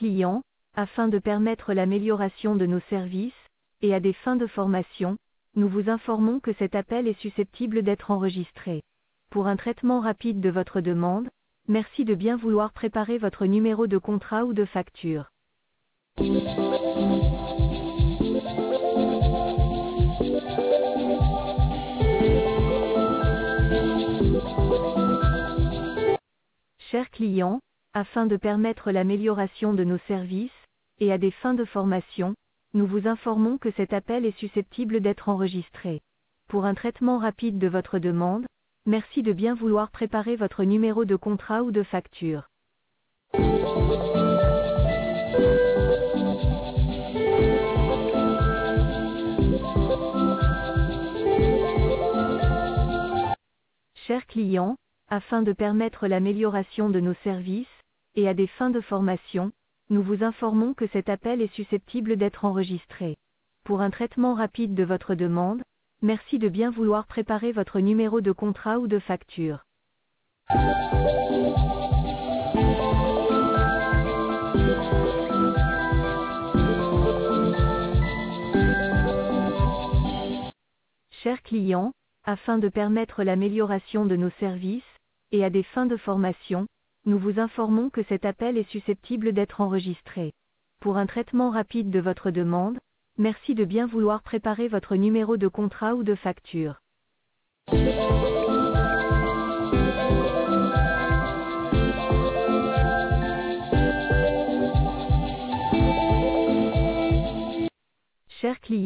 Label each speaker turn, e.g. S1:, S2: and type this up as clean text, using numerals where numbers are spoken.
S1: client, afin de permettre l'amélioration de nos services, et à des fins de formation, nous vous informons que cet appel est susceptible d'être enregistré. Pour un traitement rapide de votre demande, merci de bien vouloir préparer votre numéro de contrat ou de facture. Chers clients, afin de permettre l'amélioration de nos services, et à des fins de formation, nous vous informons que cet appel est susceptible d'être enregistré. Pour un traitement rapide de votre demande, merci de bien vouloir préparer votre numéro de contrat ou de facture. Chers clients, afin de permettre l'amélioration de nos services, et à des fins de formation, nous vous informons que cet appel est susceptible d'être enregistré. Pour un traitement rapide de votre demande, merci de bien vouloir préparer votre numéro de contrat ou de facture. Chers clients, afin de permettre l'amélioration de nos services, et à des fins de formation, nous vous informons que cet appel est susceptible d'être enregistré. Pour un traitement rapide de votre demande, merci de bien vouloir préparer votre numéro de contrat ou de facture.